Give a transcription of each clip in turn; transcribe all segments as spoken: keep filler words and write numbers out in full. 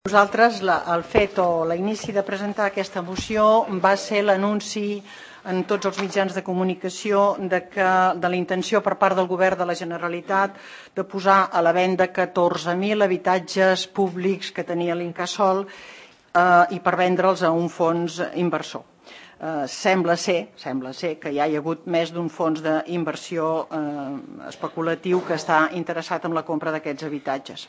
Nosaltres el fet o l'inici de presentar aquesta moció va ser l'anunci en tots els mitjans de comunicació de, que, de la intenció per part del Govern de la Generalitat de posar a la venda catorze mil habitatges públics que tenia l'Incasòl eh, i per vendre'ls a un fons inversor. Eh, sembla ser, sembla ser que hi ha hagut més d'un fons d'inversió eh, especulatiu que està interessat en la compra d'aquests habitatges.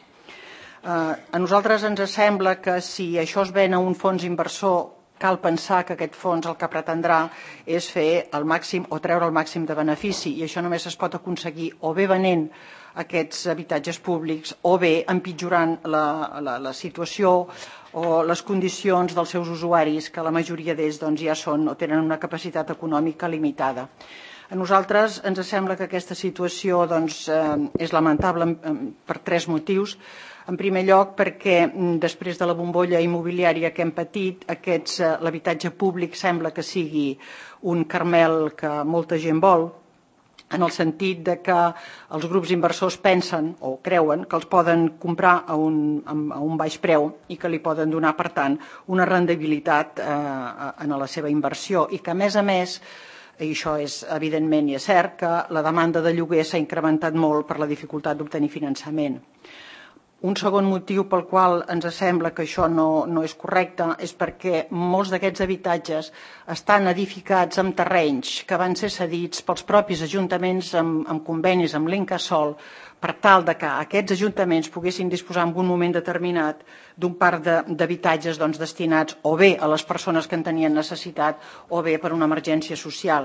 Uh, a nosaltres ens sembla que si això es ven a un fons inversor, cal pensar que aquest fons el que pretendrà és fer el màxim o treure el màxim de benefici, i això només es pot aconseguir o bé venent aquests habitatges públics o bé empitjorant la, la, la situació o les condicions dels seus usuaris, que la majoria d'ells doncs, ja són o tenen una capacitat econòmica limitada. A nosaltres ens sembla que aquesta situació doncs, eh, és lamentable per tres motius. En primer lloc, perquè després de la bombolla immobiliària que hem patit, aquests, eh, l'habitatge públic sembla que sigui un caramel que molta gent vol, en el sentit de que els grups inversors pensen o creuen que els poden comprar a un, a un baix preu i que li poden donar, per tant, una rendibilitat eh, en la seva inversió i que, a més a més, i això és evidentment i és cert, que la demanda de lloguer s'ha incrementat molt per la dificultat d'obtenir finançament. Un segon motiu pel qual ens sembla que això no, no és correcte és perquè molts d'aquests habitatges estan edificats en terrenys que van ser cedits pels propis ajuntaments amb, amb convenis amb l'Incasòl per tal de que aquests ajuntaments poguessin disposar en un moment determinat d'un parc d'habitatges doncs, destinats o bé a les persones que en tenien necessitat o bé per una emergència social.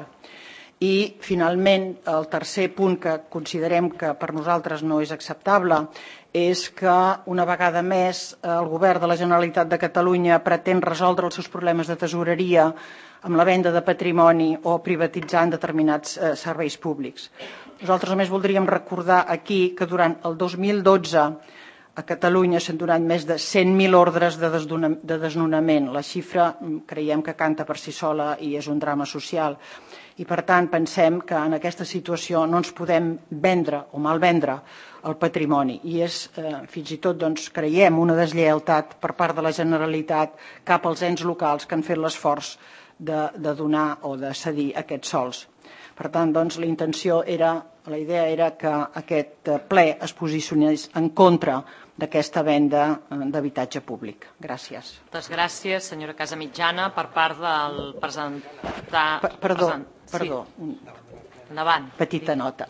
I, finalment, el tercer punt que considerem que per nosaltres no és acceptable és que, una vegada més, el Govern de la Generalitat de Catalunya pretén resoldre els seus problemes de tesoreria amb la venda de patrimoni o privatitzant determinats eh, serveis públics. Nosaltres només voldríem recordar aquí que durant el dos mil dotze a Catalunya s'han donat més de cent mil ordres de, de desnonament. La xifra creiem que canta per si sola i és un drama social. I, per tant, pensem que en aquesta situació no ens podem vendre o malvendre el patrimoni. I és, eh, fins i tot, doncs, creiem, una deslleialtat per part de la Generalitat cap als ens locals que han fet l'esforç de, de donar o de cedir aquests sols. Per tant, doncs, la intenció era, la idea era que aquest ple es posicionés en contra d'aquesta venda d'habitatge públic. Gràcies. Moltes gràcies, senyora Casamitjana. Per part del presentar... Perdó, perdó. Endavant. Petita nota.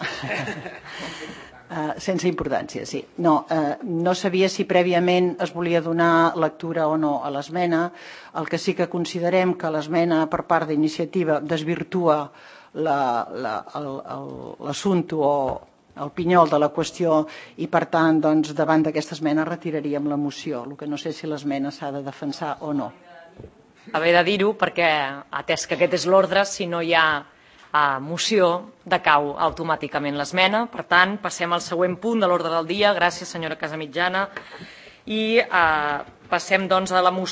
Uh, sense importància, sí. No, uh, no sabia si prèviament es volia donar lectura o no a l'esmena. El que sí que considerem que l'esmena per part d'iniciativa desvirtua l'assumpte o el pinyol de la qüestió i, per tant, doncs, davant d'aquesta esmena retiraríem la moció. El que no sé si l'esmena s'ha de defensar o no. Haver de dir-ho perquè, atès que aquest és l'ordre, si no hi ha a moció, decau automàticament l'esmena. Per tant, passem al següent punt de l'ordre del dia. Gràcies, senyora Casamitjana. I eh, passem doncs a la moció.